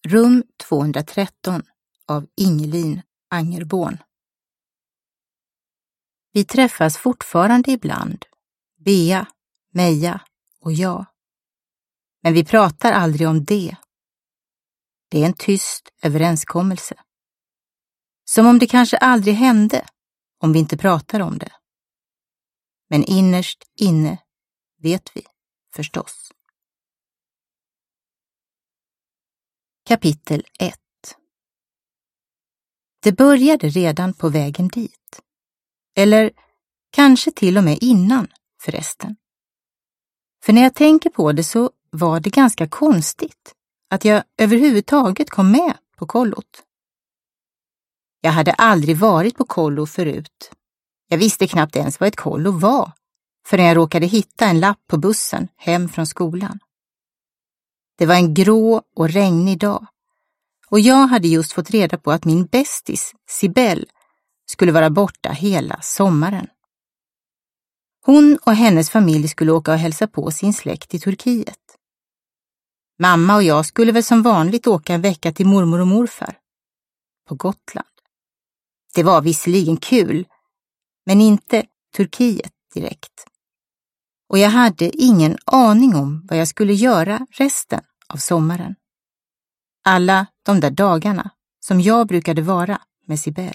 Rum 213 av Ingelin Angerborn. Vi träffas fortfarande ibland, Bea, Meja och jag. Men vi pratar aldrig om det. Det är en tyst överenskommelse. Som om det kanske aldrig hände om vi inte pratar om det. Men innerst inne vet vi förstås. Kapitel 1. Det började redan på vägen dit. Eller kanske till och med innan förresten. För när jag tänker på det så var det ganska konstigt att jag överhuvudtaget kom med på kollot. Jag hade aldrig varit på kollo förut. Jag visste knappt ens vad ett kollo var förrän jag råkade hitta en lapp på bussen hem från skolan. Det var en grå och regnig dag och jag hade just fått reda på att min bästis, Sibel, skulle vara borta hela sommaren. Hon och hennes familj skulle åka och hälsa på sin släkt i Turkiet. Mamma och jag skulle väl som vanligt åka en vecka till mormor och morfar på Gotland. Det var visserligen kul, men inte Turkiet direkt. Och jag hade ingen aning om vad jag skulle göra resten av sommaren. Alla de där dagarna som jag brukade vara med Sibel.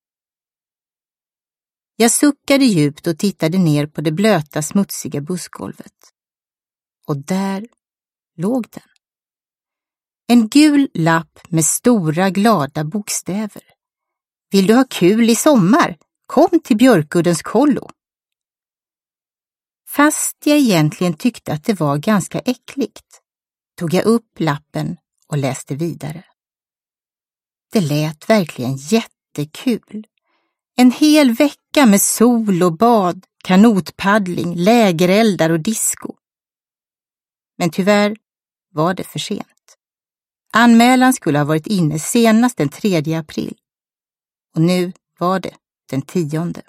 Jag suckade djupt och tittade ner på det blöta, smutsiga bussgolvet. Och där låg den. En gul lapp med stora, glada bokstäver. Vill du ha kul i sommar? Kom till Björkuddens kollo. Fast jag egentligen tyckte att det var ganska äckligt, tog jag upp lappen och läste vidare. Det lät verkligen jättekul. En hel vecka med sol och bad, kanotpaddling, lägereldar och disco. Men tyvärr var det för sent. Anmälan skulle ha varit inne senast den 3 april. Och nu var det den 10.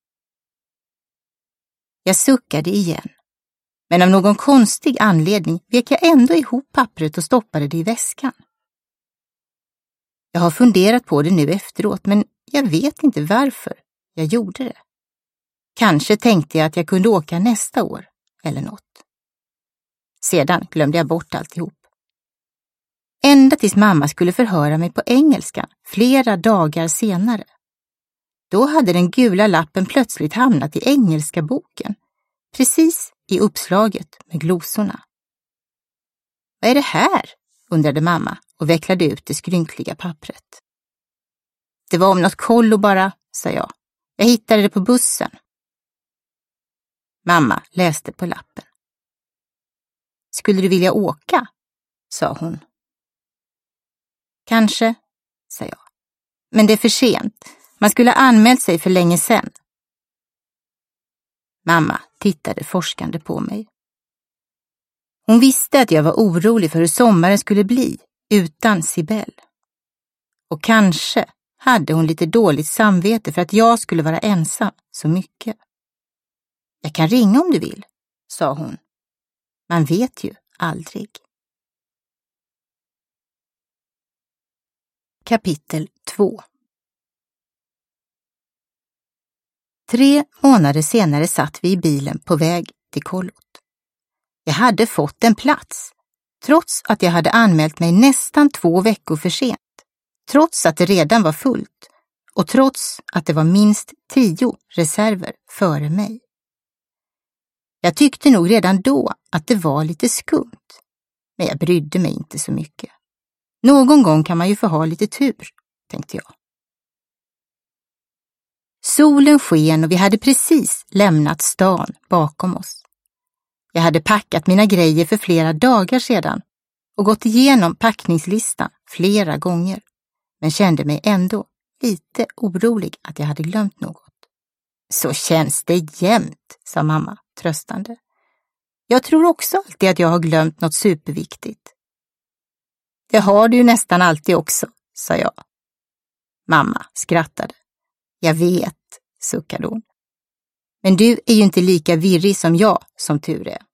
Jag suckade igen. Men av någon konstig anledning vek jag ändå ihop pappret och stoppade det i väskan. Jag har funderat på det nu efteråt, men jag vet inte varför jag gjorde det. Kanske tänkte jag att jag kunde åka nästa år eller något. Sedan glömde jag bort alltihop. Ända tills mamma skulle förhöra mig på engelska flera dagar senare. Då hade den gula lappen plötsligt hamnat i engelska boken, precis i uppslaget med glosorna. Vad är det här? Undrade mamma och vecklade ut det skrynkliga pappret. Det var om något kollo bara, sa jag. Jag hittade det på bussen. Mamma läste på lappen. Skulle du vilja åka? Sa hon. Kanske, sa jag. Men det är för sent. Man skulle ha anmält sig för länge sedan. Mamma tittade forskande på mig. Hon visste att jag var orolig för hur sommaren skulle bli utan Sibel. Och kanske hade hon lite dåligt samvete för att jag skulle vara ensam så mycket. Jag kan ringa om du vill, sa hon. Man vet ju aldrig. Kapitel 2. 3 månader senare satt vi i bilen på väg till kollot. Jag hade fått en plats, trots att jag hade anmält mig nästan 2 veckor för sent. Trots att det redan var fullt och trots att det var minst 10 reserver före mig. Jag tyckte nog redan då att det var lite skumt, men jag brydde mig inte så mycket. Någon gång kan man ju få ha lite tur, tänkte jag. Solen sken och vi hade precis lämnat stan bakom oss. Jag hade packat mina grejer för flera dagar sedan och gått igenom packningslistan flera gånger, men kände mig ändå lite orolig att jag hade glömt något. Så känns det jämt, sa mamma tröstande. Jag tror också alltid att jag har glömt något superviktigt. Det har du ju nästan alltid också, sa jag. Mamma skrattade. Jag vet, suckade hon. Men du är ju inte lika virrig som jag, som tur är.